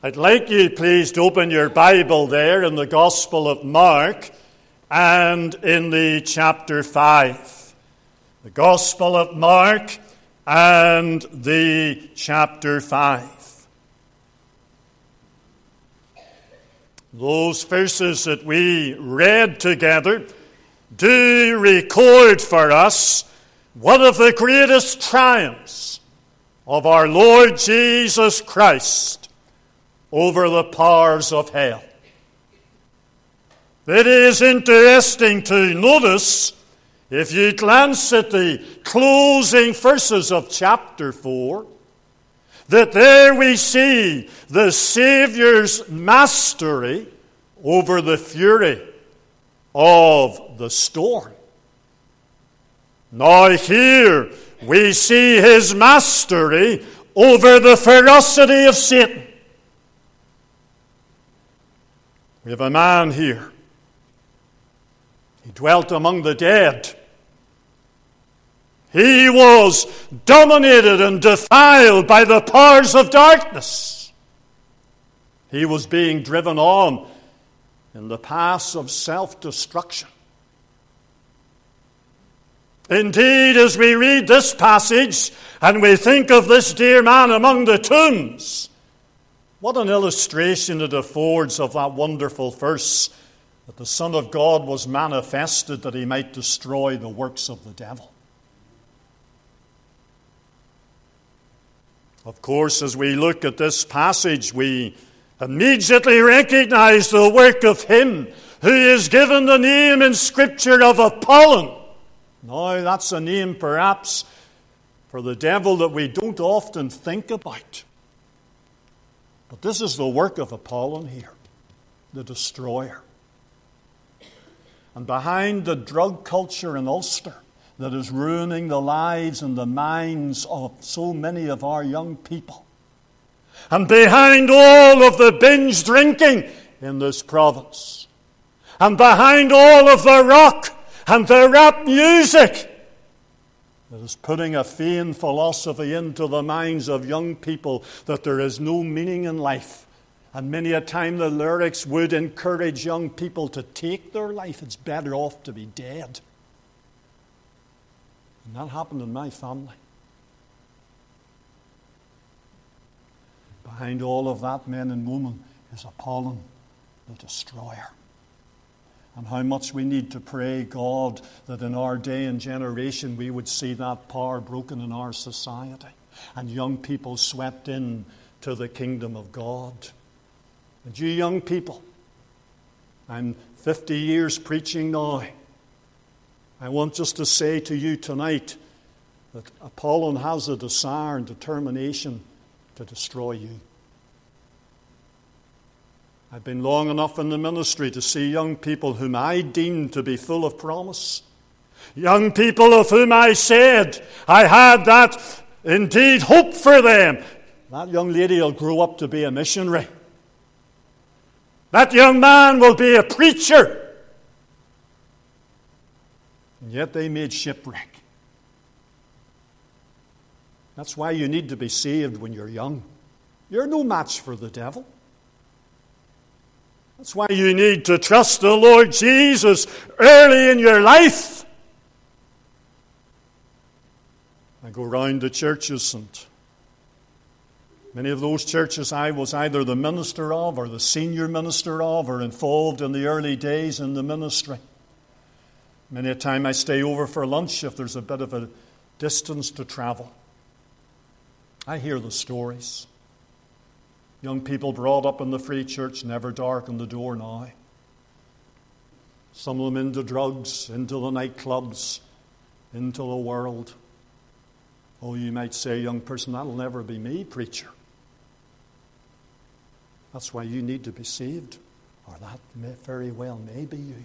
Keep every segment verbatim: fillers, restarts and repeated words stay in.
I'd like you, please, to open your Bible there in the Gospel of Mark and in the chapter five. The Gospel of Mark and the chapter five. Those verses that we read together do record for us one of the greatest triumphs of our Lord Jesus Christ over the powers of hell. It is interesting to notice, if you glance at the closing verses of chapter four, that there we see the Saviour's mastery over the fury of the storm. Now here we see his mastery over the ferocity of Satan. We have a man here. He dwelt among the dead. He was dominated and defiled by the powers of darkness. He was being driven on in the paths of self-destruction. Indeed, as we read this passage and we think of this dear man among the tombs, what an illustration it affords of that wonderful verse that the Son of God was manifested that he might destroy the works of the devil. Of course, as we look at this passage, we immediately recognize the work of him who is given the name in Scripture of Apollyon. Now, that's a name perhaps for the devil that we don't often think about. But this is the work of Apollyon here, the destroyer. And behind the drug culture in Ulster that is ruining the lives and the minds of so many of our young people, and behind all of the binge drinking in this province, and behind all of the rock and the rap music that is putting a vain philosophy into the minds of young people that there is no meaning in life. And many a time the lyrics would encourage young people to take their life. It's better off to be dead. And that happened in my family. Behind all of that, men and women, is Apollyon, the destroyer. And how much we need to pray, God, that in our day and generation we would see that power broken in our society and young people swept in to the kingdom of God. And you young people, I'm fifty years preaching now. I want just to say to you tonight that Apollyon has a desire and determination to destroy you. I've been long enough in the ministry to see young people whom I deemed to be full of promise. Young people of whom I said I had that indeed hope for them. That young lady will grow up to be a missionary. That young man will be a preacher. And yet they made shipwreck. That's why you need to be saved when you're young. You're no match for the devil. That's why you need to trust the Lord Jesus early in your life. I go round the churches, and many of those churches I was either the minister of or the senior minister of or involved in the early days in the ministry. Many a time I stay over for lunch if there's a bit of a distance to travel. I hear the stories. Young people brought up in the free church never darken the door now. Some of them into drugs, into the nightclubs, into the world. Oh, you might say, young person, that'll never be me, preacher. That's why you need to be saved. Or that may very well may be you.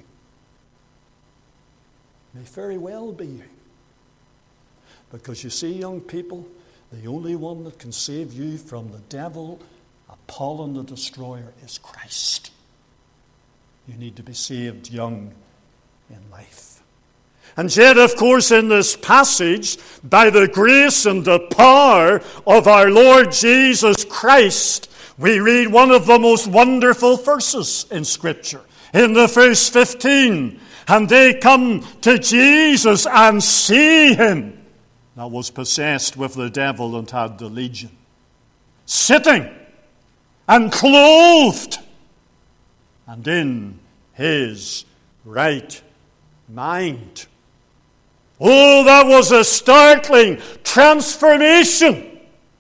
May very well be you. Because you see, young people, the only one that can save you from the devil, Apollyon the destroyer, is Christ. You need to be saved young in life. And yet, of course, in this passage, by the grace and the power of our Lord Jesus Christ, we read one of the most wonderful verses in Scripture. In the verse fifteen, and they come to Jesus and see him that was possessed with the devil and had the legion, sitting and clothed and in his right mind. Oh, that was a startling transformation.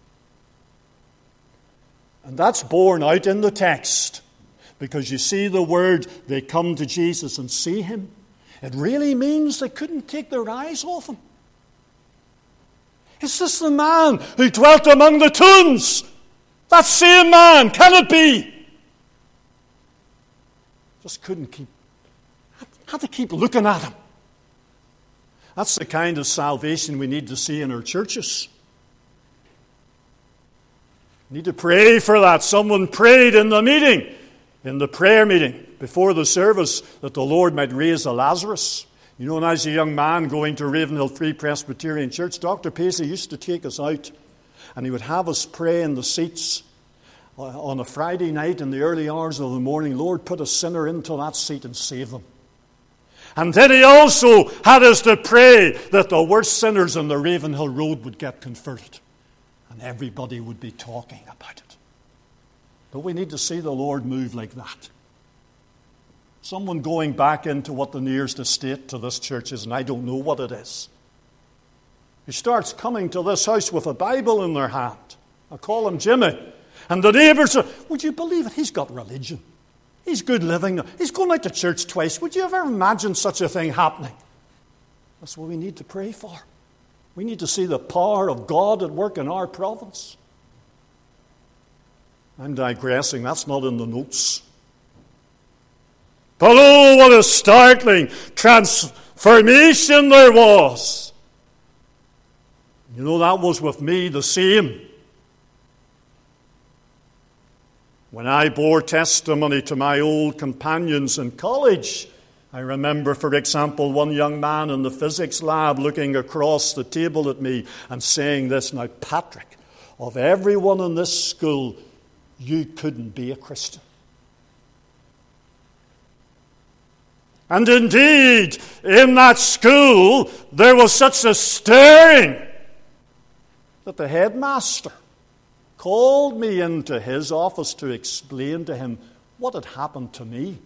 And that's borne out in the text. Because you see the word, they come to Jesus and see him. It really means they couldn't take their eyes off him. Is this the man who dwelt among the tombs? That same man, can it be? Just couldn't keep, had to keep looking at him. That's the kind of salvation we need to see in our churches. We need to pray for that. Someone prayed in the meeting, in the prayer meeting, before the service, that the Lord might raise a Lazarus. You know, when I was a young man going to Ravenhill Free Presbyterian Church, Doctor Paisley used to take us out, and he would have us pray in the seats on a Friday night in the early hours of the morning. Lord, put a sinner into that seat and save them. And then he also had us to pray that the worst sinners on the Ravenhill Road would get converted. And everybody would be talking about it. Don't we need to see the Lord move like that? Someone going back into what the nearest estate to this church is, and I don't know what it is. He starts coming to this house with a Bible in their hand. I call him Jimmy. And the neighbours say, would you believe it? He's got religion. He's good living. He's going out to church twice. Would you ever imagine such a thing happening? That's what we need to pray for. We need to see the power of God at work in our province. I'm digressing. That's not in the notes. But oh, what a startling transformation there was. You know, that was with me the same. When I bore testimony to my old companions in college, I remember, for example, one young man in the physics lab looking across the table at me and saying this, now, Patrick, of everyone in this school, you couldn't be a Christian. And indeed, in that school, there was such a stirring that the headmaster called me into his office to explain to him what had happened to me.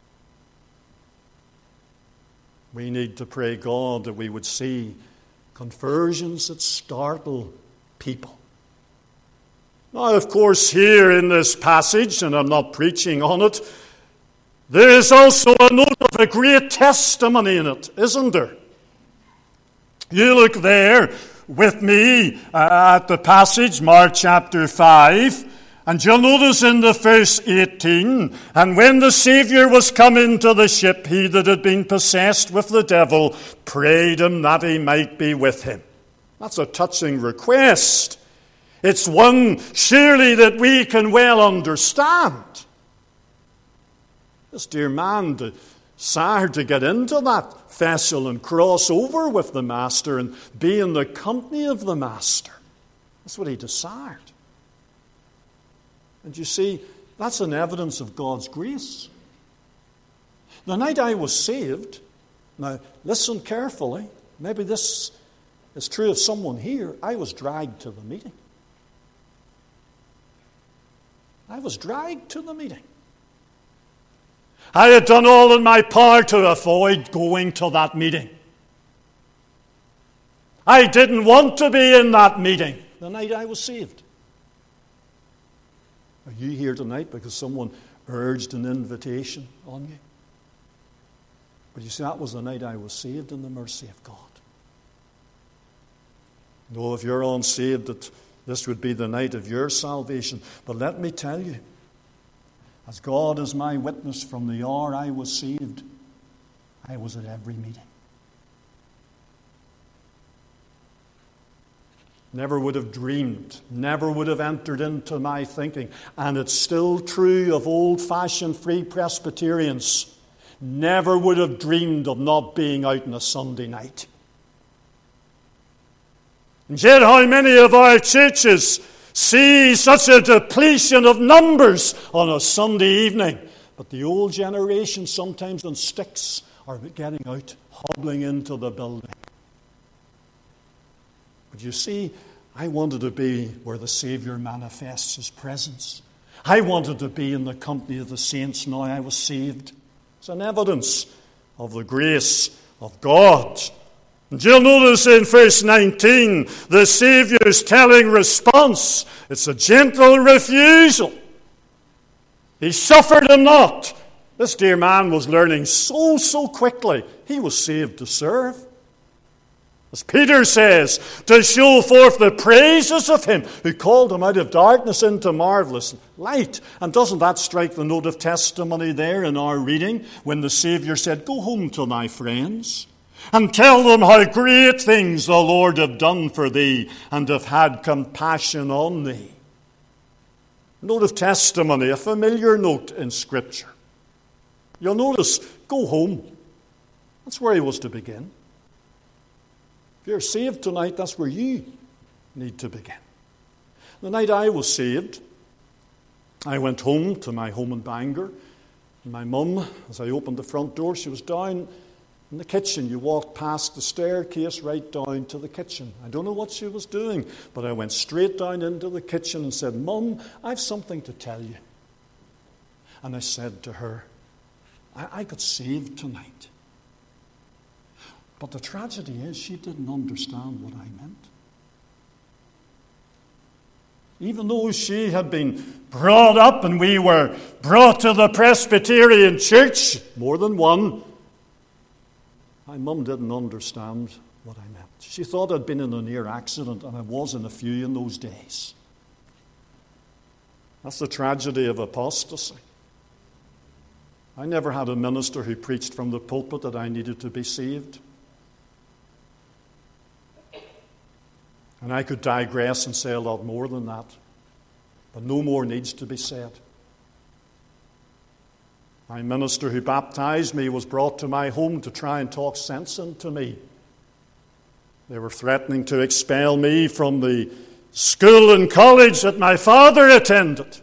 We need to pray God that we would see conversions that startle people. Now, of course, here in this passage, and I'm not preaching on it, there is also a note of a great testimony in it, isn't there? You look there with me uh, at the passage, Mark chapter five, and you'll notice in the verse eighteen, and when the Saviour was come into the ship, he that had been possessed with the devil prayed him that he might be with him. That's a touching request. It's one, surely, that we can well understand. This dear man desired to get into that vessel and cross over with the Master and be in the company of the Master. That's what he desired. And you see, that's an evidence of God's grace. The night I was saved, now listen carefully, maybe this is true of someone here, I was dragged to the meeting. I was dragged to the meeting. I had done all in my power to avoid going to that meeting. I didn't want to be in that meeting the night I was saved. Are you here tonight because someone urged an invitation on you? But you see, that was the night I was saved in the mercy of God. No, if you're unsaved, that this would be the night of your salvation. But let me tell you, as God is my witness, from the hour I was saved, I was at every meeting. Never would have dreamed, never would have entered into my thinking, and it's still true of old-fashioned Free Presbyterians, never would have dreamed of not being out on a Sunday night. And yet how many of our churches see such a depletion of numbers on a Sunday evening. But the old generation, sometimes on sticks, are getting out, hobbling into the building. But you see, I wanted to be where the Savior manifests His presence. I wanted to be in the company of the saints now I was saved. It's an evidence of the grace of God. And you'll notice in verse nineteen, the Saviour's telling response. It's a gentle refusal. He suffered him not. This dear man was learning so, so quickly. He was saved to serve. As Peter says, to show forth the praises of Him who called him out of darkness into marvelous light. And doesn't that strike the note of testimony there in our reading when the Saviour said, go home to thy friends and tell them how great things the Lord have done for thee and have had compassion on thee. Note of testimony, a familiar note in Scripture. You'll notice, go home. That's where he was to begin. If you're saved tonight, that's where you need to begin. The night I was saved, I went home to my home in Bangor. And my mum, as I opened the front door, she was down in the kitchen. You walked past the staircase right down to the kitchen. I don't know what she was doing, but I went straight down into the kitchen and said, Mum, I've something to tell you. And I said to her, I, I got saved tonight. But the tragedy is she didn't understand what I meant. Even though she had been brought up and we were brought to the Presbyterian church, more than one, my mum didn't understand what I meant. She thought I'd been in a near accident, and I was in a few in those days. That's the tragedy of apostasy. I never had a minister who preached from the pulpit that I needed to be saved. And I could digress and say a lot more than that. But no more needs to be said. My minister who baptized me was brought to my home to try and talk sense into me. They were threatening to expel me from the school and college that my father attended.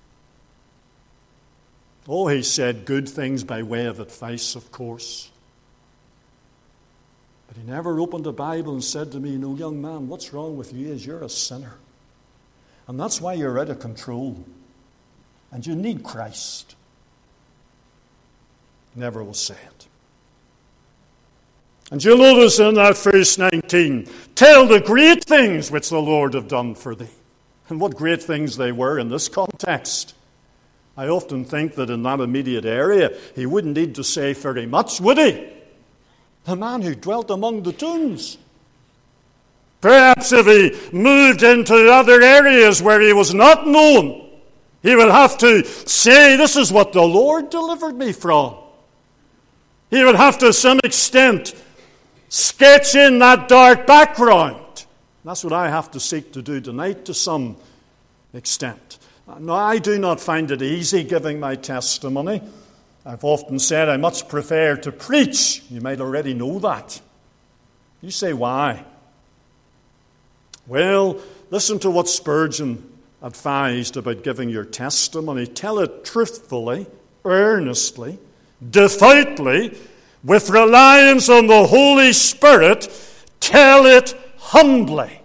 Oh, he said good things by way of advice, of course. But he never opened the Bible and said to me, you know, young man, what's wrong with you is you're a sinner. And that's why you're out of control. And you need Christ. Never was said. And you'll notice in that verse nineteen, tell the great things which the Lord have done for thee. And what great things they were in this context. I often think that in that immediate area, he wouldn't need to say very much, would he? The man who dwelt among the tombs. Perhaps if he moved into other areas where he was not known, he would have to say, this is what the Lord delivered me from. He would have to, some extent, sketch in that dark background. That's what I have to seek to do tonight to some extent. Now, I do not find it easy giving my testimony. I've often said I much prefer to preach. You might already know that. You say, why? Well, listen to what Spurgeon advised about giving your testimony. Tell it truthfully, earnestly, devoutly, with reliance on the Holy Spirit. Tell it humbly.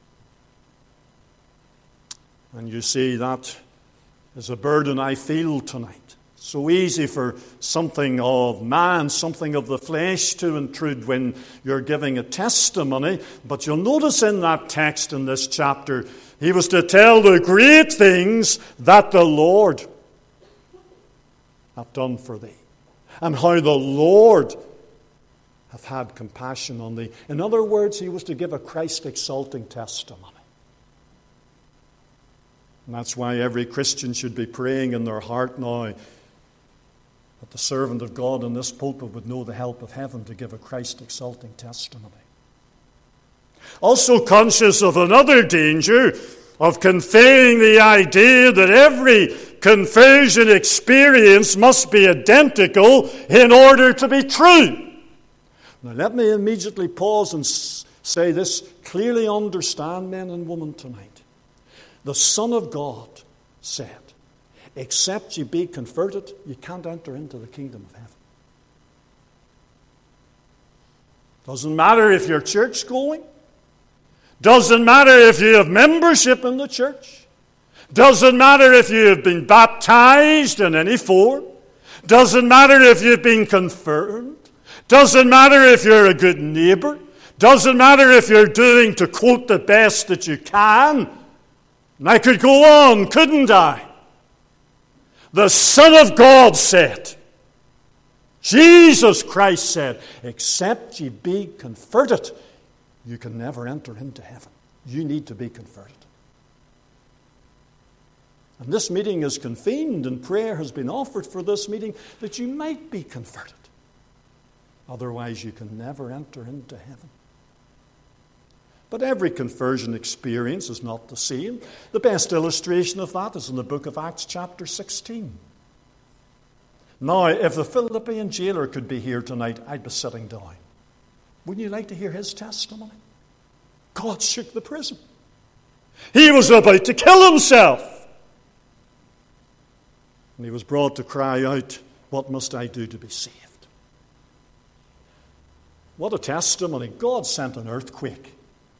And you see, that is a burden I feel tonight. So easy for something of man, something of the flesh to intrude when you're giving a testimony. But you'll notice in that text in this chapter, he was to tell the great things that the Lord hath done for thee, and how the Lord hath had compassion on thee. In other words, he was to give a Christ-exalting testimony. And that's why every Christian should be praying in their heart now that the servant of God in this pulpit would know the help of heaven to give a Christ-exalting testimony. Also conscious of another danger of conveying the idea that every conversion experience must be identical in order to be true. Now let me immediately pause and say this. Clearly understand, men and women, tonight. The Son of God said, except ye be converted, you can't enter into the kingdom of heaven. Doesn't matter if you're church going. Doesn't matter if you have membership in the church. Doesn't matter if you have been baptized in any form. Doesn't matter if you've been confirmed. Doesn't matter if you're a good neighbor. Doesn't matter if you're doing, to quote, the best that you can. And I could go on, couldn't I? The Son of God said, Jesus Christ said, except ye be converted, you can never enter into heaven. You need to be converted. And this meeting is convened, and prayer has been offered for this meeting that you might be converted. Otherwise, you can never enter into heaven. But every conversion experience is not the same. The best illustration of that is in the book of Acts chapter sixteen. Now, if the Philippian jailer could be here tonight, I'd be sitting down. Wouldn't you like to hear his testimony? God shook the prison. He was about to kill himself. And he was brought to cry out, what must I do to be saved? What a testimony. God sent an earthquake.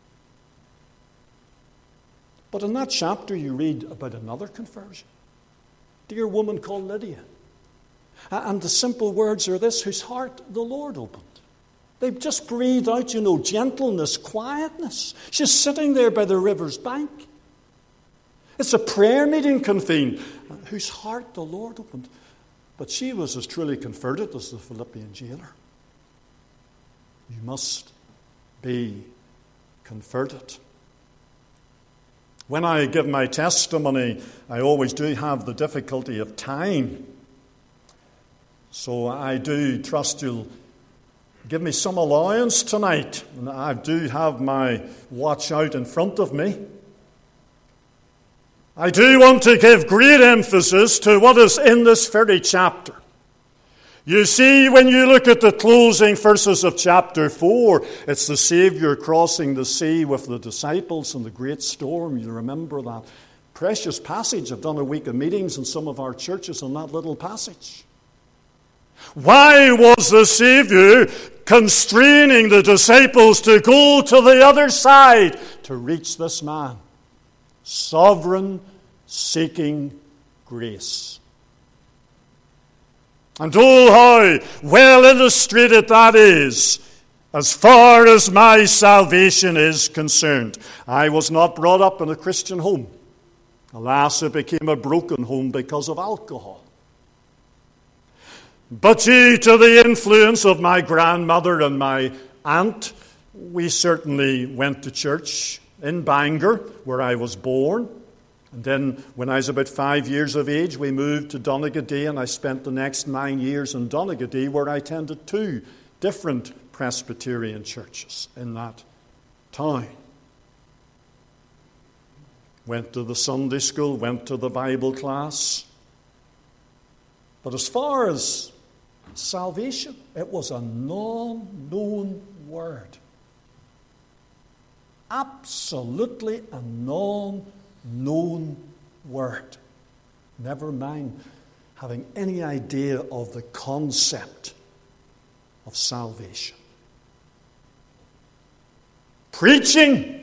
But in that chapter you read about another conversion. A dear woman called Lydia. And the simple words are this, whose heart the Lord opened. They just breathed out, you know, gentleness, quietness. She's sitting there by the river's bank. It's a prayer meeting convened, whose heart the Lord opened. But she was as truly converted as the Philippian jailer. You must be converted. When I give my testimony, I always do have the difficulty of time. So I do trust you'll give me some allowance tonight. And I do have my watch out in front of me. I do want to give great emphasis to what is in this very chapter. You see, when you look at the closing verses of chapter four, it's the Savior crossing the sea with the disciples in the great storm. You remember that precious passage. I've done a week of meetings in some of our churches on that little passage. Why was the Savior constraining the disciples to go to the other side to reach this man? Sovereign, seeking grace. And oh, how well illustrated that is as far as my salvation is concerned. I was not brought up in a Christian home. Alas, it became a broken home because of alcohol. But due to the influence of my grandmother and my aunt, we certainly went to church in Bangor, where I was born. And then when I was about five years of age, we moved to Donaghadee, and I spent the next nine years in Donaghadee, where I attended two different Presbyterian churches in that town. Went to the Sunday school, went to the Bible class. But as far as salvation, it was a non-known word. Absolutely a non-known word. Never mind having any idea of the concept of salvation. Preaching.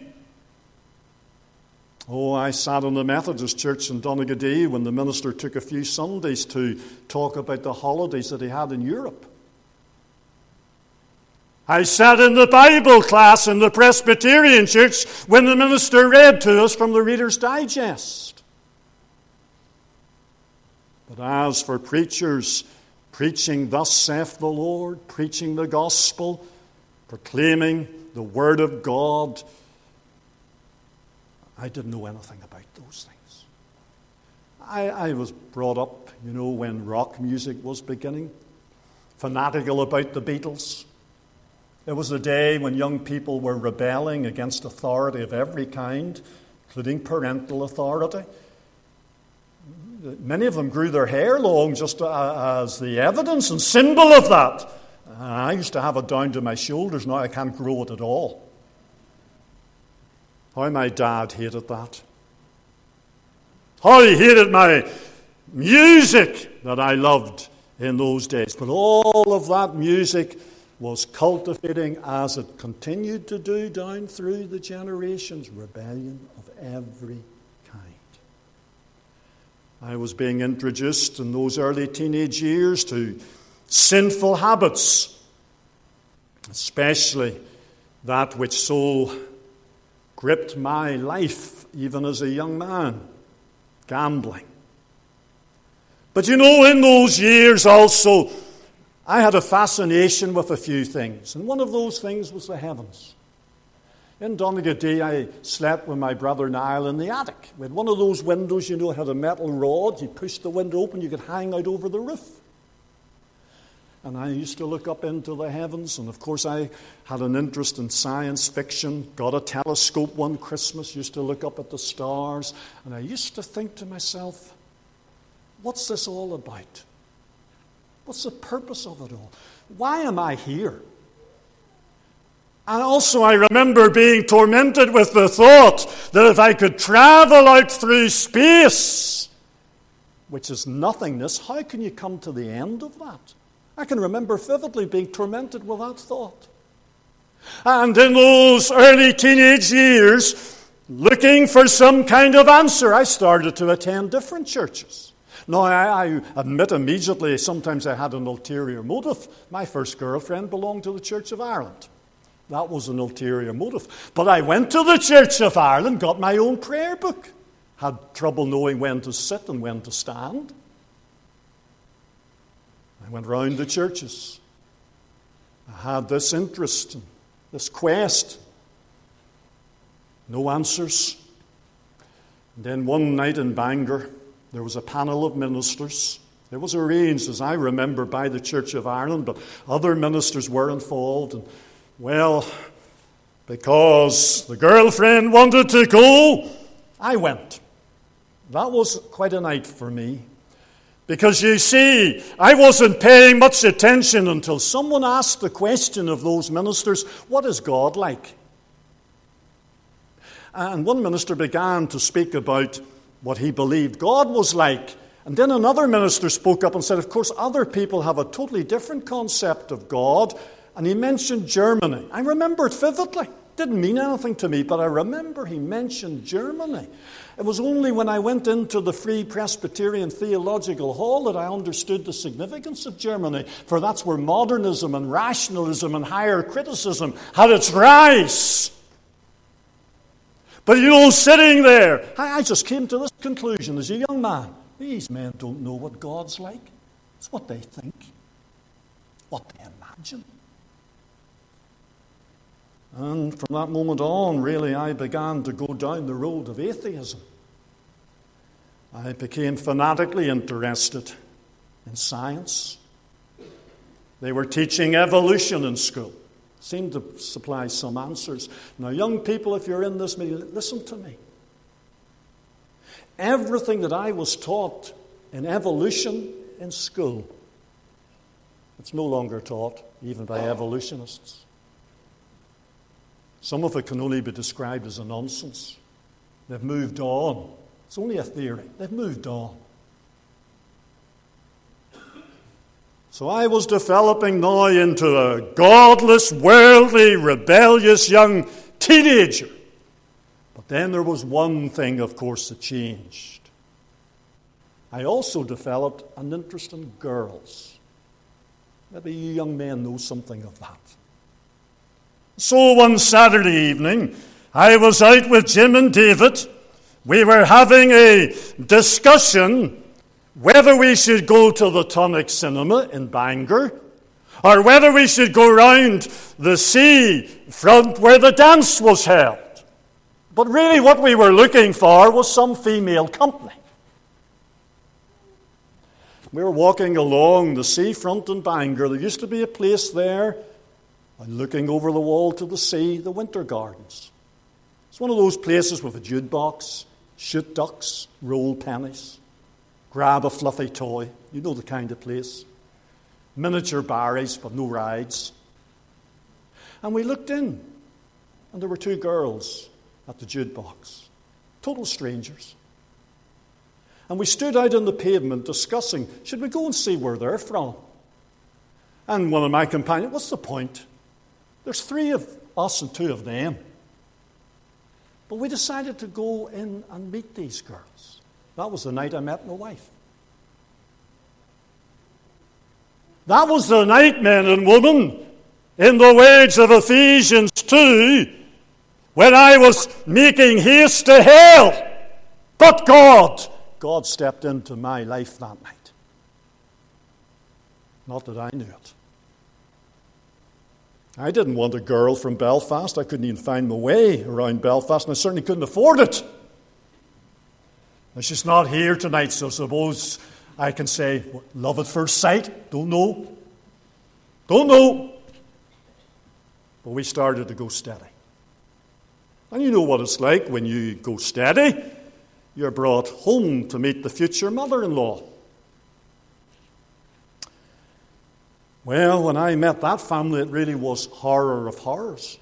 Oh, I sat in the Methodist church in Donaghadee when the minister took a few Sundays to talk about the holidays that he had in Europe. I sat in the Bible class in the Presbyterian church when the minister read to us from the Reader's Digest. But as for preachers, preaching thus saith the Lord, preaching the gospel, proclaiming the word of God, I didn't know anything about those things. I, I was brought up, you know, when rock music was beginning, fanatical about the Beatles. It was a day when young people were rebelling against authority of every kind, including parental authority. Many of them grew their hair long just as the evidence and symbol of that. I used to have it down to my shoulders. Now I can't grow it at all. How my dad hated that. How he hated my music that I loved in those days. But all of that music was cultivating, as it continued to do down through the generations, rebellion of every kind. I was being introduced in those early teenage years to sinful habits, especially that which so gripped my life even as a young man, gambling. But you know, in those years also, I had a fascination with a few things, and one of those things was the heavens. In Donegal, I slept with my brother Niall in the attic. We had one of those windows, you know, it had a metal rod. You pushed the window open, you could hang out over the roof. And I used to look up into the heavens, and of course I had an interest in science fiction, got a telescope one Christmas, used to look up at the stars, and I used to think to myself, what's this all about? What's the purpose of it all? Why am I here? And also I remember being tormented with the thought that if I could travel out through space, which is nothingness, how can you come to the end of that? I can remember vividly being tormented with that thought. And in those early teenage years, looking for some kind of answer, I started to attend different churches. Now, I, I admit immediately, sometimes I had an ulterior motive. My first girlfriend belonged to the Church of Ireland. That was an ulterior motive. But I went to the Church of Ireland, got my own prayer book, had trouble knowing when to sit and when to stand. I went round the churches. I had this interest, this quest. No answers. And then one night in Bangor, there was a panel of ministers. It was arranged, as I remember, by the Church of Ireland, but other ministers were involved. And, well, because the girlfriend wanted to go, I went. That was quite a night for me. Because you see, I wasn't paying much attention until someone asked the question of those ministers, what is God like? And one minister began to speak about what he believed God was like. And then another minister spoke up and said, of course, other people have a totally different concept of God. And he mentioned Germany. I remember it vividly. It didn't mean anything to me, but I remember he mentioned Germany. It was only when I went into the Free Presbyterian Theological Hall that I understood the significance of Germany, for that's where modernism and rationalism and higher criticism had its rise. But you know, sitting there, I just came to this conclusion as a young man. These men don't know what God's like. It's what they think, what they imagine. And from that moment on, really, I began to go down the road of atheism. I became fanatically interested in science. They were teaching evolution in school. Seemed to supply some answers. Now, young people, if you're in this meeting, listen to me. Everything that I was taught in evolution in school, it's no longer taught, even by evolutionists. Some of it can only be described as a nonsense. They've moved on. It's only a theory. They've moved on. So I was developing now into a godless, worldly, rebellious young teenager. But then there was one thing, of course, that changed. I also developed an interest in girls. Maybe you young men know something of that. So one Saturday evening, I was out with Jim and David. We were having a discussion whether we should go to the Tonic Cinema in Bangor or whether we should go round the sea front where the dance was held. But really what we were looking for was some female company. We were walking along the seafront in Bangor. There used to be a place there, and looking over the wall to the sea, the Winter Gardens. It's one of those places with a jukebox, shoot ducks, roll pennies, grab a fluffy toy. You know the kind of place. Miniature barries, but no rides. And we looked in, and there were two girls at the jukebox. Total strangers. And we stood out on the pavement discussing, should we go and see where they're from? And one of my companions, what's the point? There's three of us and two of them. But we decided to go in and meet these girls. That was the night I met my wife. That was the night, men and women, in the words of Ephesians two, when I was making haste to hell. But God, God stepped into my life that night. Not that I knew it. I didn't want a girl from Belfast. I couldn't even find my way around Belfast, and I certainly couldn't afford it. And she's not here tonight, so suppose I can say, love at first sight? Don't know. Don't know. But we started to go steady. And you know what it's like when you go steady. You're brought home to meet the future mother-in-law. Well, when I met that family, it really was horror of horrors.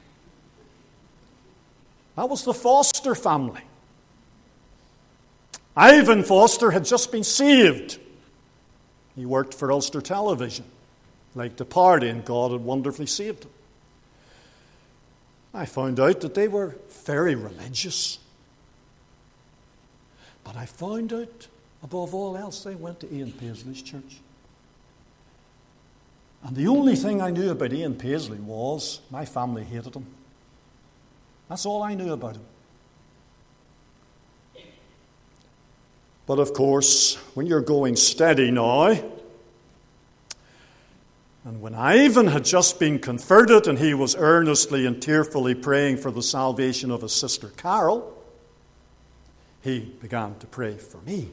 That was the Foster family. Ivan Foster had just been saved. He worked for Ulster Television, liked to party, and God had wonderfully saved him. I found out that they were very religious. But I found out, above all else, they went to Ian Paisley's church. And the only thing I knew about Ian Paisley was my family hated him. That's all I knew about him. But of course, when you're going steady now, and when Ivan had just been converted and he was earnestly and tearfully praying for the salvation of his sister Carol, he began to pray for me.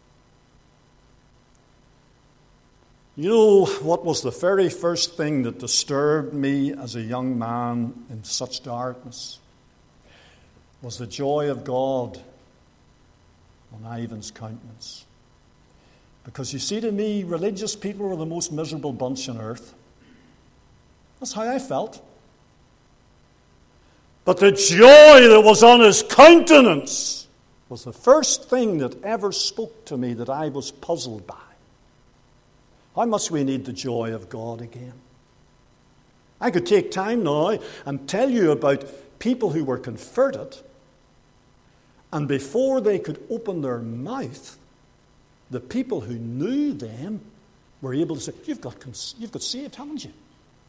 You know what was the very first thing that disturbed me as a young man in such darkness? Was the joy of God on Ivan's countenance. Because you see, to me, religious people were the most miserable bunch on earth. That's how I felt. But the joy that was on his countenance was the first thing that ever spoke to me that I was puzzled by. How much we need the joy of God again. I could take time now and tell you about people who were converted, and before they could open their mouth, the people who knew them were able to say, you've got, you've got saved, haven't you?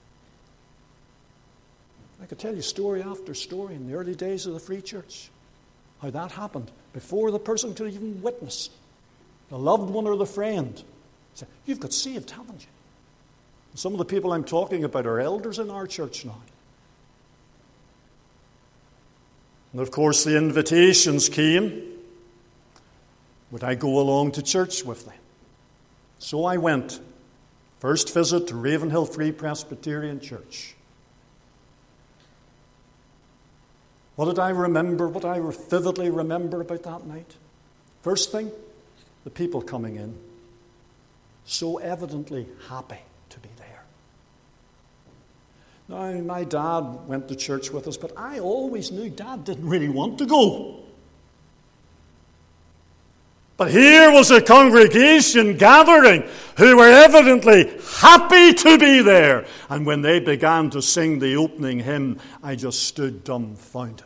I could tell you story after story in the early days of the Free Church, how that happened before the person could even witness. The loved one or the friend said, you've got saved, haven't you? And some of the people I'm talking about are elders in our church now. And of course the invitations came. Would I go along to church with them? So I went. First visit to Ravenhill Free Presbyterian Church. What did I remember? What I vividly remember about that night? First thing, the people coming in, so evidently happy to be there. Now, my dad went to church with us, but I always knew Dad didn't really want to go. But here was a congregation gathering who were evidently happy to be there. And when they began to sing the opening hymn, I just stood dumbfounded.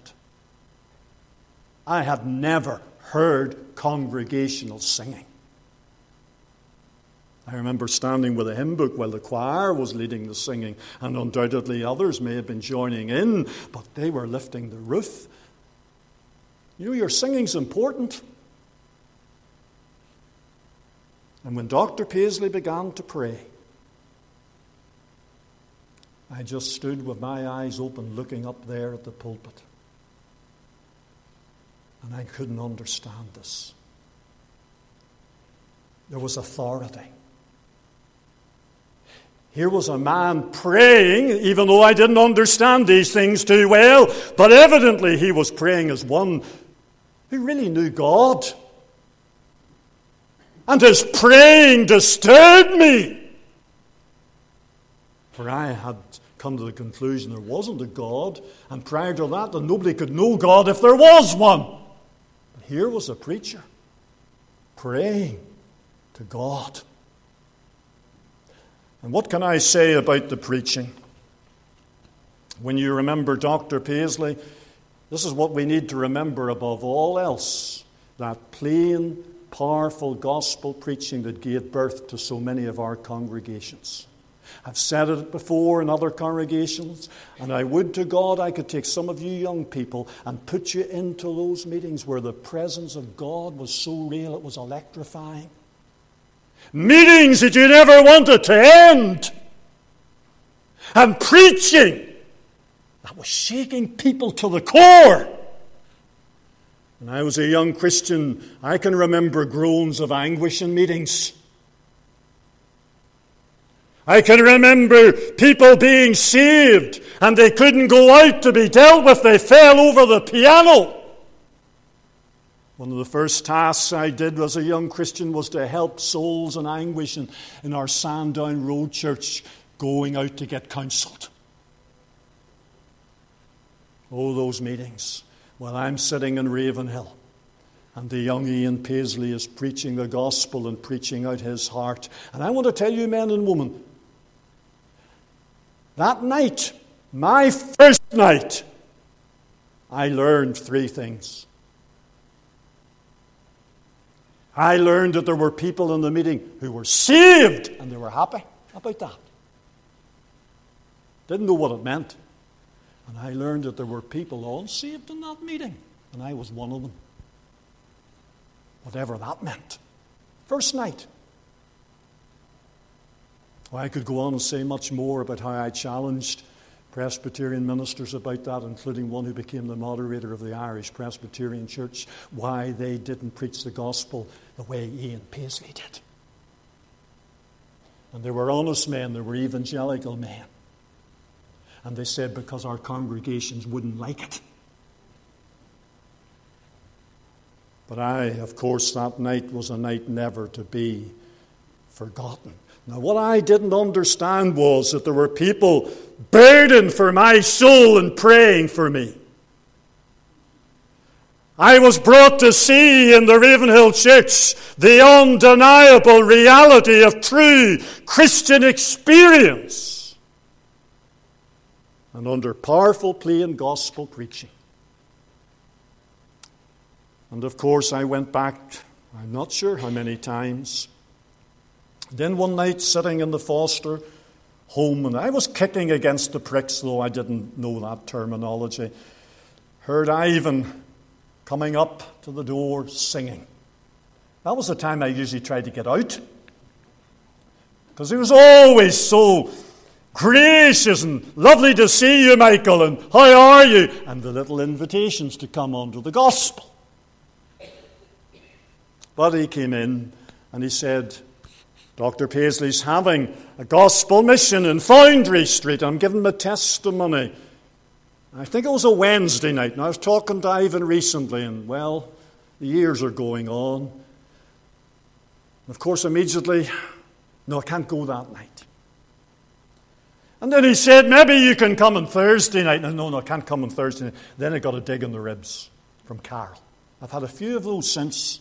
I had never heard congregational singing. I remember standing with a hymn book while the choir was leading the singing, and undoubtedly others may have been joining in, but they were lifting the roof. You know, your singing's important. And when Doctor Paisley began to pray, I just stood with my eyes open looking up there at the pulpit. And I couldn't understand this. There was authority. Here was a man praying, even though I didn't understand these things too well, but evidently he was praying as one who really knew God. And his praying disturbed me. For I had come to the conclusion there wasn't a God, and prior to that, that nobody could know God if there was one. But here was a preacher praying to God. And what can I say about the preaching? When you remember Doctor Paisley, this is what we need to remember above all else, that plain, powerful gospel preaching that gave birth to so many of our congregations. I've said it before in other congregations, and I would to God I could take some of you young people and put you into those meetings where the presence of God was so real it was electrifying. Meetings that you never wanted to end. And preaching that was shaking people to the core. When I was a young Christian, I can remember groans of anguish in meetings. I can remember people being saved and they couldn't go out to be dealt with. They fell over the piano. One of the first tasks I did as a young Christian was to help souls in anguish in, in our Sandown Road church going out to get counselled. Oh, those meetings. While I'm sitting in Ravenhill and the young Ian Paisley is preaching the gospel and preaching out his heart. And I want to tell you, men and women, that night, my first night, I learned three things. I learned that there were people in the meeting who were saved and they were happy about that. Didn't know what it meant. And I learned that there were people unsaved in that meeting, and I was one of them. Whatever that meant. First night. Well, I could go on and say much more about how I challenged Presbyterian ministers about that, including one who became the moderator of the Irish Presbyterian Church, why they didn't preach the gospel the way Ian Paisley did. And there were honest men, there were evangelical men. And they said because our congregations wouldn't like it. But I, of course, that night was a night never to be forgotten. Now, what I didn't understand was that there were people burdened for my soul and praying for me. I was brought to see in the Ravenhill Church the undeniable reality of true Christian experience. And under powerful plain gospel preaching. And of course I went back, I'm not sure how many times. Then one night sitting in the Foster home, and I was kicking against the pricks, though I didn't know that terminology, heard Ivan coming up to the door singing. That was the time I usually tried to get out. Because he was always so gracious and lovely to see you, Michael, and how are you? And the little invitations to come onto the gospel. But he came in and he said, Doctor Paisley's having a gospel mission in Foundry Street. I'm giving him a testimony. I think it was a Wednesday night. And I was talking to Ivan recently, and well, the years are going on. And of course, immediately, no, I can't go that night. And then he said, maybe you can come on Thursday night. No, no, no, I can't come on Thursday night. Then I got a dig in the ribs from Carol. I've had a few of those since.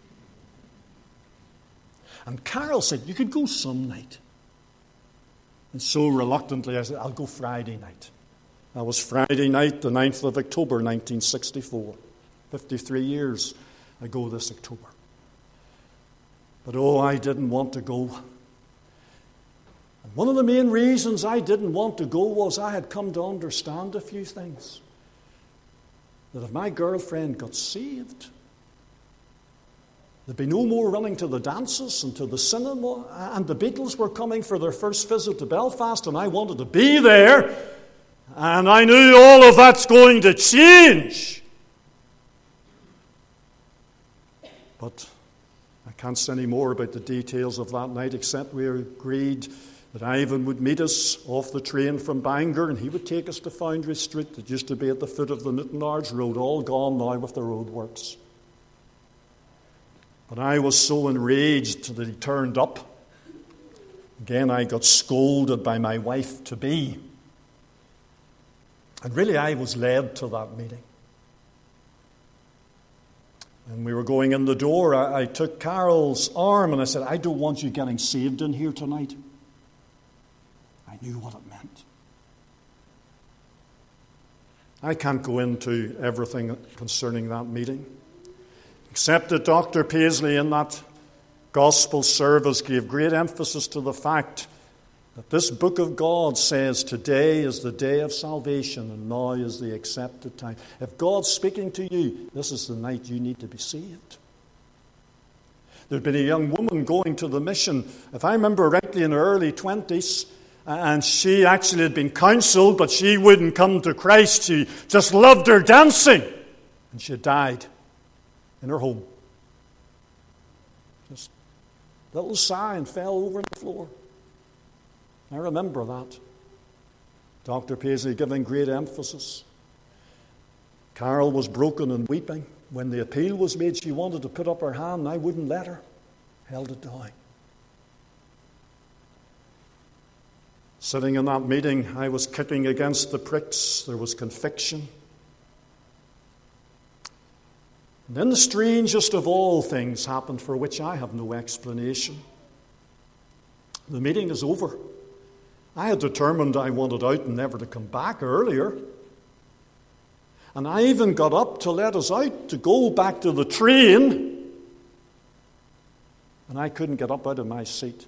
And Carol said, you could go some night. And so reluctantly I said, I'll go Friday night. That was Friday night, the ninth of October, nineteen sixty-four. fifty-three years ago this October. But oh, I didn't want to go. And one of the main reasons I didn't want to go was I had come to understand a few things. That if my girlfriend got saved, there'd be no more running to the dances and to the cinema, and the Beatles were coming for their first visit to Belfast, and I wanted to be there, and I knew all of that's going to change. But I can't say any more about the details of that night, except we agreed that Ivan would meet us off the train from Bangor, and he would take us to Foundry Street that used to be at the foot of the Newtonards Road, all gone now with the roadworks. But I was so enraged that he turned up. Again, I got scolded by my wife-to-be. And really, I was led to that meeting. And we were going in the door. I, I took Carol's arm and I said, I don't want you getting saved in here tonight. I knew what it meant. I can't go into everything concerning that meeting, except that Doctor Paisley in that gospel service gave great emphasis to the fact that this book of God says today is the day of salvation and now is the accepted time. If God's speaking to you, this is the night you need to be saved. There'd been a young woman going to the mission, if I remember rightly, in her early twenties, and she actually had been counseled, but she wouldn't come to Christ. She just loved her dancing. And she died in her home. Just a little sigh and fell over on the floor. I remember that. Doctor Paisley giving great emphasis. Carol was broken and weeping. When the appeal was made, she wanted to put up her hand, and I wouldn't let her. Held it down. Sitting in that meeting, I was kicking against the pricks. There was conviction. And then the strangest of all things happened, for which I have no explanation. The meeting is over. I had determined I wanted out and never to come back earlier. And I even got up to let us out to go back to the train. And I couldn't get up out of my seat.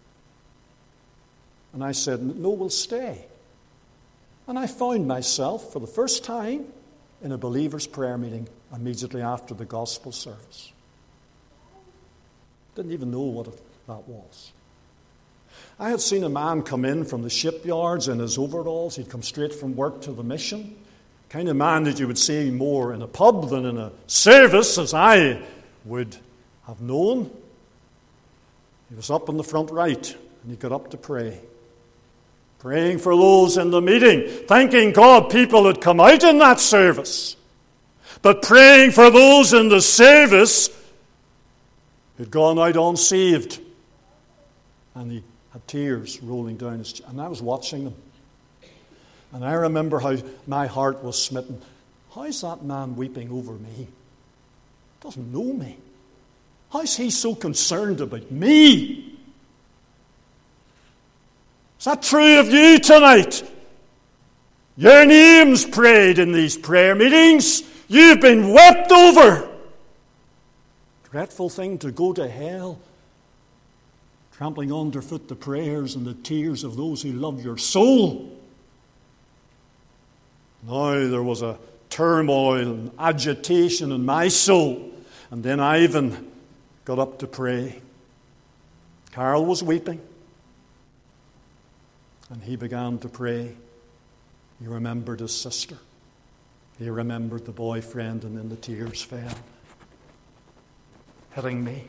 And I said, no, we'll stay. And I found myself, for the first time, in a believer's prayer meeting immediately after the gospel service. Didn't even know what that was. I had seen a man come in from the shipyards in his overalls. He'd come straight from work to the mission. Kind of man that you would see more in a pub than in a service, as I would have known. He was up in the front right, and he got up to pray. Praying for those in the meeting, thanking God people had come out in that service. But praying for those in the service who'd gone out unsaved. And he had tears rolling down his cheek. And I was watching them. And I remember how my heart was smitten. How's that man weeping over me? Doesn't know me. How's he so concerned about me? Is that true of you tonight? Your name's prayed in these prayer meetings. You've been wept over. Dreadful thing to go to hell, trampling underfoot the prayers and the tears of those who love your soul. Now there was a turmoil and agitation in my soul. And then Ivan got up to pray. Carol was weeping. And he began to pray. He remembered his sister. He remembered the boyfriend, and then the tears fell, hitting me.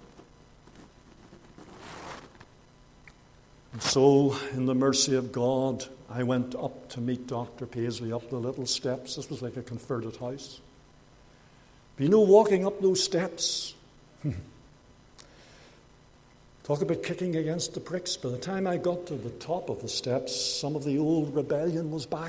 And so, in the mercy of God, I went up to meet Doctor Paisley up the little steps. This was like a converted house. But you know, walking up those steps, talk about kicking against the pricks. By the time I got to the top of the steps, some of the old rebellion was back.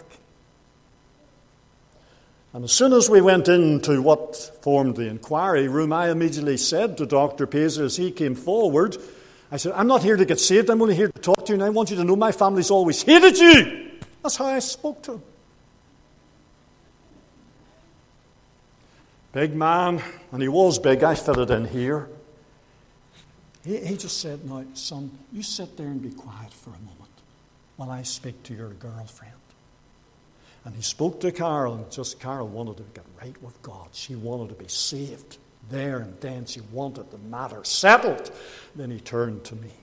And as soon as we went into what formed the inquiry room, I immediately said to Doctor Paisley as he came forward, I said, I'm not here to get saved, I'm only here to talk to you, and I want you to know my family's always hated you. That's how I spoke to him. Big man, and he was big, I fitted in here. He, he just said, now, son, you sit there and be quiet for a moment while I speak to your girlfriend. And he spoke to Carol, and just Carol wanted to get right with God. She wanted to be saved there and then. She wanted the matter settled. Then he turned to me.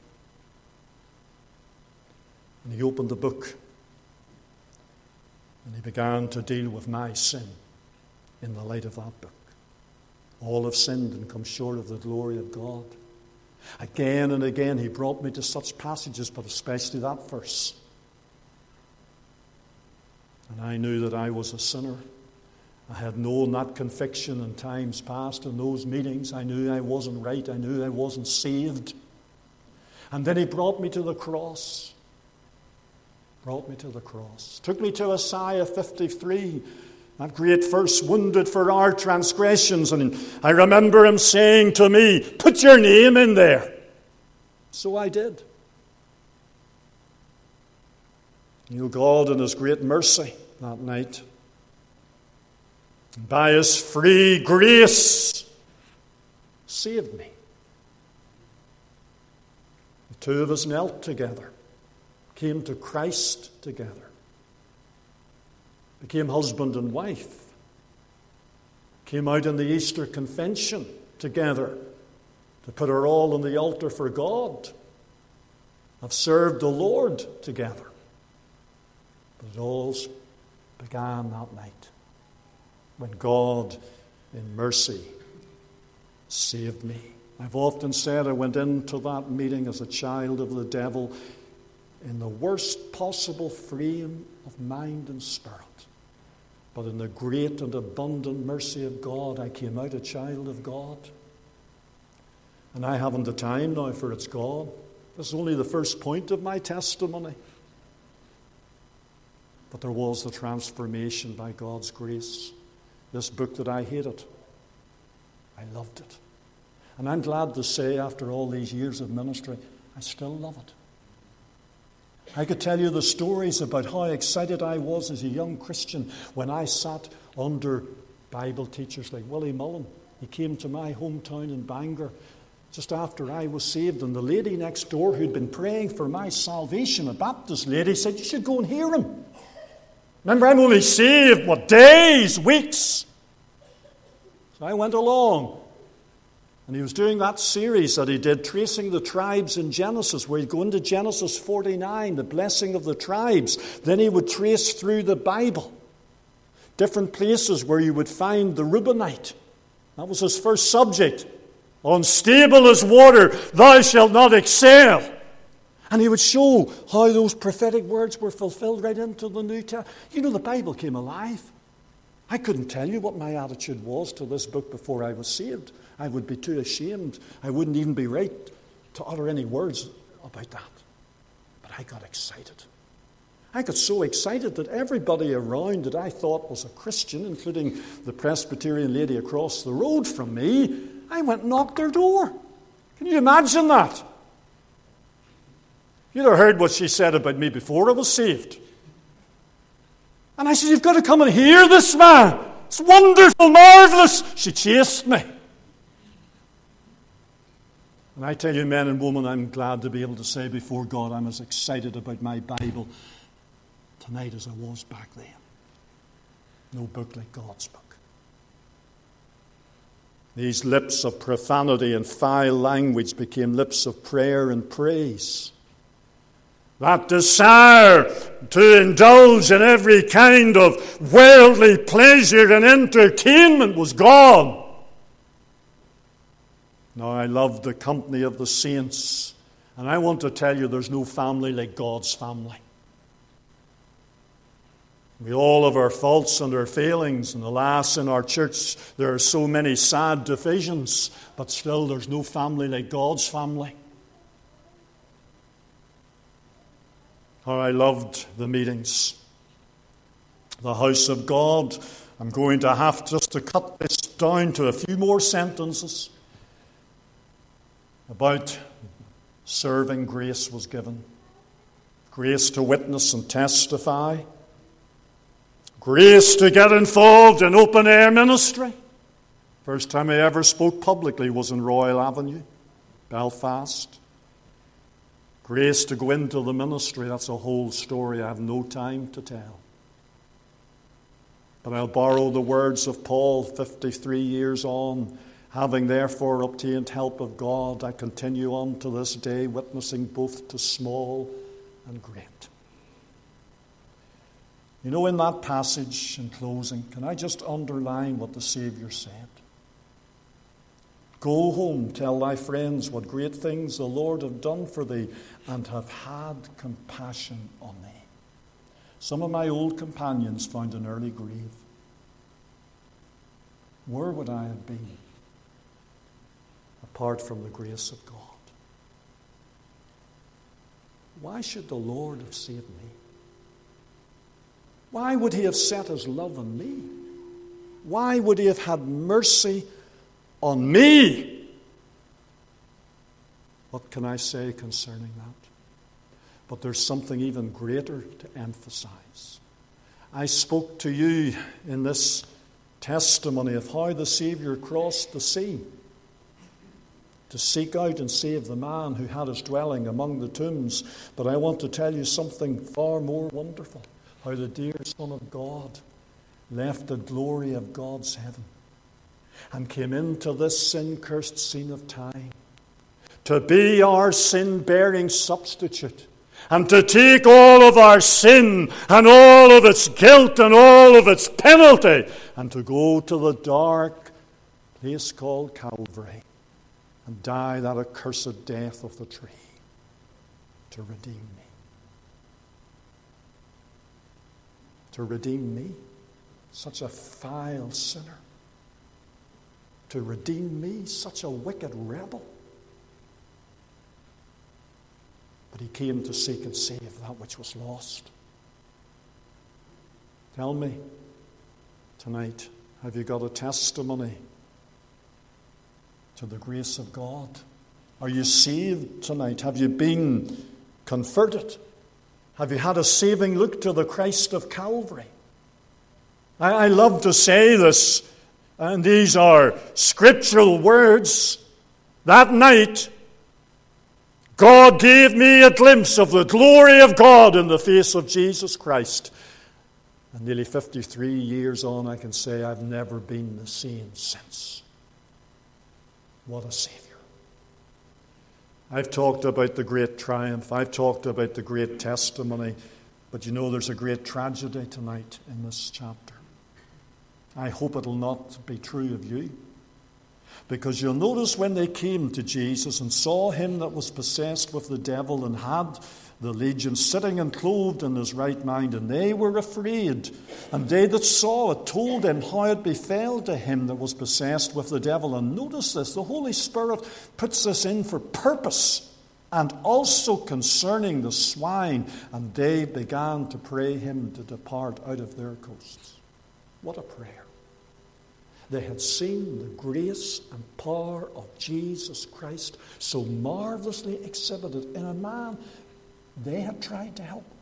And he opened the book. And he began to deal with my sin in the light of that book. All have sinned and come short of the glory of God. Again and again he brought me to such passages, but especially that verse. And I knew that I was a sinner. I had known that conviction in times past in those meetings. I knew I wasn't right. I knew I wasn't saved. And then he brought me to the cross. Brought me to the cross. Took me to Isaiah fifty-three. That great first wounded for our transgressions. And I remember him saying to me, put your name in there. So I did. You know, God in his great mercy that night, by his free grace, saved me. The two of us knelt together, came to Christ together, became husband and wife, came out in the Easter Convention together to put our all on the altar for God, have served the Lord together. But it all began that night when God, in mercy, saved me. I've often said I went into that meeting as a child of the devil in the worst possible frame of mind and spirit. But in the great and abundant mercy of God, I came out a child of God. And I haven't the time now, for it's gone. This is only the first point of my testimony. But there was the transformation by God's grace. This book that I hated, I loved it. And I'm glad to say, after all these years of ministry, I still love it. I could tell you the stories about how excited I was as a young Christian when I sat under Bible teachers like Willie Mullen. He came to my hometown in Bangor just after I was saved, and the lady next door who'd been praying for my salvation, a Baptist lady, said, you should go and hear him. Remember, I'm only saved, what, days, weeks. So I went along. And he was doing that series that he did, tracing the tribes in Genesis, where he'd go into Genesis forty-nine, the blessing of the tribes. Then he would trace through the Bible different places where you would find the Reubenite. That was his first subject. Unstable as water, thou shalt not excel. And he would show how those prophetic words were fulfilled right into the New Testament. You know, the Bible came alive. I couldn't tell you what my attitude was to this book before I was saved. I would be too ashamed. I wouldn't even be right to utter any words about that. But I got excited. I got so excited that everybody around that I thought was a Christian, including the Presbyterian lady across the road from me, I went and knocked their door. Can you imagine that? You'd have heard what she said about me before I was saved. And I said, you've got to come and hear this man. It's wonderful, marvelous. She chased me. And I tell you, men and women, I'm glad to be able to say before God, I'm as excited about my Bible tonight as I was back then. No book like God's book. These lips of profanity and foul language became lips of prayer and praise. That desire to indulge in every kind of worldly pleasure and entertainment was gone. Now, I love the company of the saints, and I want to tell you there's no family like God's family. We all have our faults and our failings, and alas, in our church there are so many sad divisions, but still there's no family like God's family. How I loved the meetings. The house of God. I'm going to have just to cut this down to a few more sentences. About serving grace was given. Grace to witness and testify. Grace to get involved in open-air ministry. First time I ever spoke publicly was in Royal Avenue, Belfast. Grace to go into the ministry, that's a whole story I have no time to tell. But I'll borrow the words of Paul fifty-three years on. Having therefore obtained help of God, I continue on to this day, witnessing both to small and great. You know, in that passage, in closing, can I just underline what the Savior said? Go home, tell thy friends what great things the Lord have done for thee, and have had compassion on thee. Some of my old companions found an early grave. Where would I have been apart from the grace of God? Why should the Lord have saved me? Why would he have set his love on me? Why would he have had mercy on me? What can I say concerning that? But there's something even greater to emphasize. I spoke to you in this testimony of how the Saviour crossed the sea to seek out and save the man who had his dwelling among the tombs. But I want to tell you something far more wonderful. How the dear Son of God left the glory of God's heaven and came into this sin-cursed scene of time to be our sin-bearing substitute and to take all of our sin and all of its guilt and all of its penalty and to go to the dark place called Calvary and die that accursed death of the tree to redeem me. To redeem me, such a vile sinner. To redeem me, such a wicked rebel. But he came to seek and save that which was lost. Tell me tonight, have you got a testimony to the grace of God? Are you saved tonight? Have you been converted? Have you had a saving look to the Christ of Calvary? I, I love to say this, and these are scriptural words. That night, God gave me a glimpse of the glory of God in the face of Jesus Christ. And nearly fifty-three years on, I can say I've never been the same since. What a Savior. I've talked about the great triumph. I've talked about the great testimony. But you know there's a great tragedy tonight in this chapter. I hope it'll not be true of you. Because you'll notice when they came to Jesus and saw him that was possessed with the devil and had the legion sitting and clothed in his right mind, and they were afraid. And they that saw it told him how it befell to him that was possessed with the devil. And notice this, the Holy Spirit puts this in for purpose. And also concerning the swine, and they began to pray him to depart out of their coasts. What a prayer. They had seen the grace and power of Jesus Christ so marvelously exhibited in a man they had tried to help.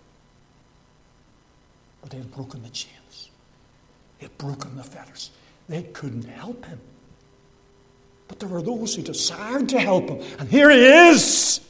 But they had broken the chains. They had broken the fetters. They couldn't help him. But there were those who desired to help him. And here he is,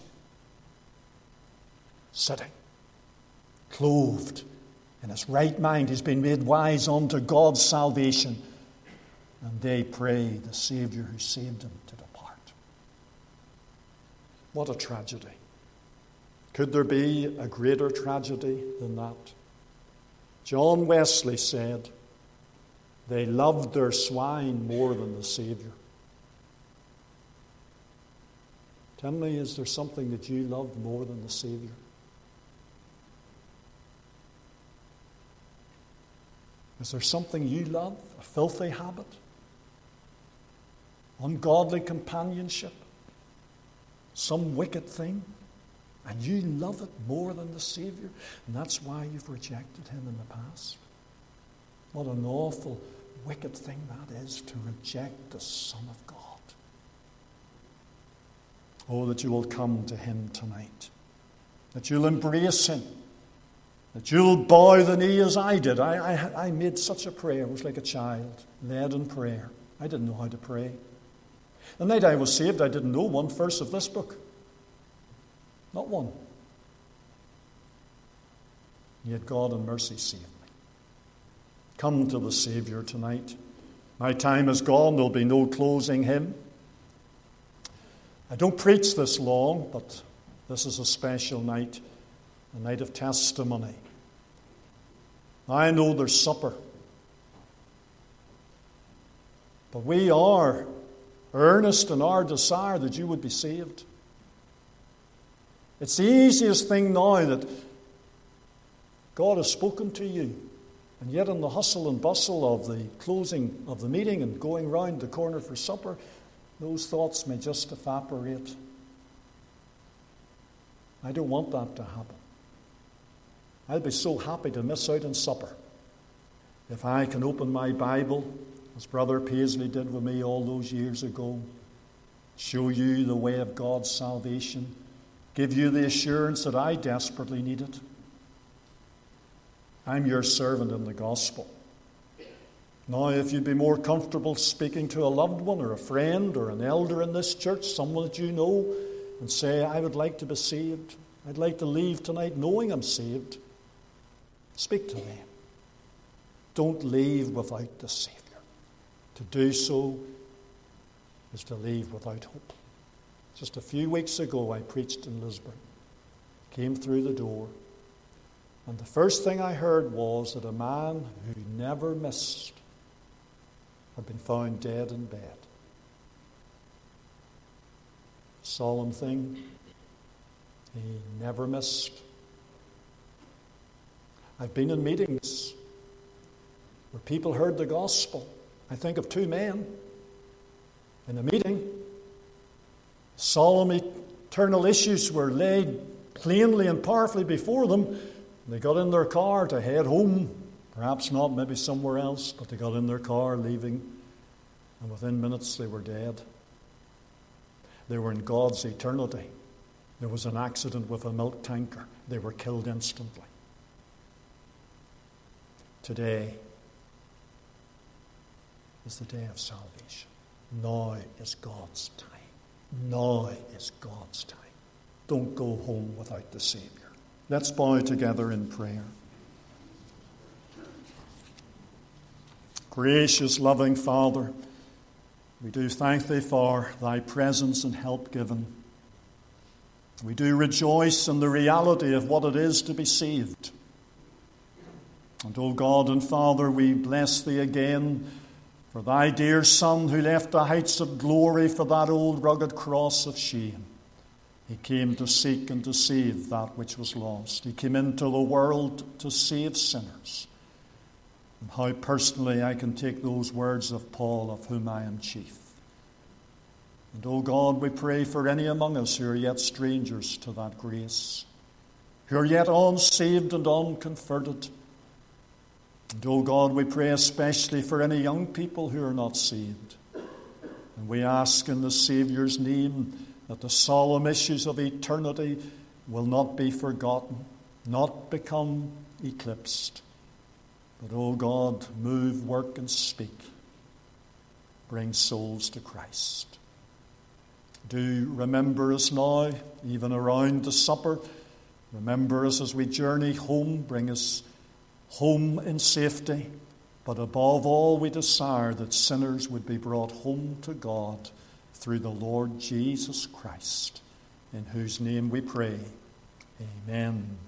sitting, clothed in his right mind. He's been made wise unto God's salvation. And they pray the Savior who saved him to depart. What a tragedy. Could there be a greater tragedy than that? John Wesley said, they loved their swine more than the Savior. Tell me, is there something that you love more than the Savior? Is there something you love? A filthy habit? Ungodly companionship? Some wicked thing? And you love it more than the Savior? And that's why you've rejected him in the past? What an awful, wicked thing that is, to reject the Son of God. Oh, that you will come to him tonight. That you'll embrace him. That you'll bow the knee as I did. I, I, I made such a prayer. It was like a child, led in prayer. I didn't know how to pray. The night I was saved, I didn't know one verse of this book. Not one. Yet God in mercy saved me. Come to the Savior tonight. My time is gone. There'll be no closing hymn. I don't preach this long, but this is a special night, a night of testimony. I know there's supper, but we are earnest in our desire that you would be saved. It's the easiest thing now that God has spoken to you, and yet in the hustle and bustle of the closing of the meeting and going round the corner for supper, those thoughts may just evaporate. I don't want that to happen. I'll be so happy to miss out on supper if I can open my Bible, as Brother Paisley did with me all those years ago, show you the way of God's salvation, give you the assurance that I desperately need it. I'm your servant in the gospel. Now, if you'd be more comfortable speaking to a loved one or a friend or an elder in this church, someone that you know, and say, I would like to be saved. I'd like to leave tonight knowing I'm saved. Speak to them. Don't leave without the Savior. To do so is to leave without hope. Just a few weeks ago, I preached in Lisburn. Came through the door. And the first thing I heard was that a man who never missed had been found dead in bed. Solemn thing. He never missed. I've been in meetings where people heard the gospel. I think of two men in a meeting. Solemn eternal issues were laid plainly and powerfully before them. They got in their car to head home. Perhaps not, maybe somewhere else, but they got in their car leaving, and within minutes they were dead. They were in God's eternity. There was an accident with a milk tanker. They were killed instantly. Today is the day of salvation. Now is God's time. Now is God's time. Don't go home without the Savior. Let's bow together in prayer. Gracious, loving Father, we do thank Thee for Thy presence and help given. We do rejoice in the reality of what it is to be saved. And, O God and Father, we bless Thee again for Thy dear Son who left the heights of glory for that old rugged cross of shame. He came to seek and to save that which was lost. He came into the world to save sinners. And how personally I can take those words of Paul, of whom I am chief. And, O God, we pray for any among us who are yet strangers to that grace, who are yet unsaved and unconverted. And, O God, we pray especially for any young people who are not saved. And we ask in the Saviour's name that the solemn issues of eternity will not be forgotten, not become eclipsed. But, O God, move, work, and speak. Bring souls to Christ. Do remember us now, even around the supper. Remember us as we journey home. Bring us home in safety. But above all, we desire that sinners would be brought home to God through the Lord Jesus Christ, in whose name we pray. Amen.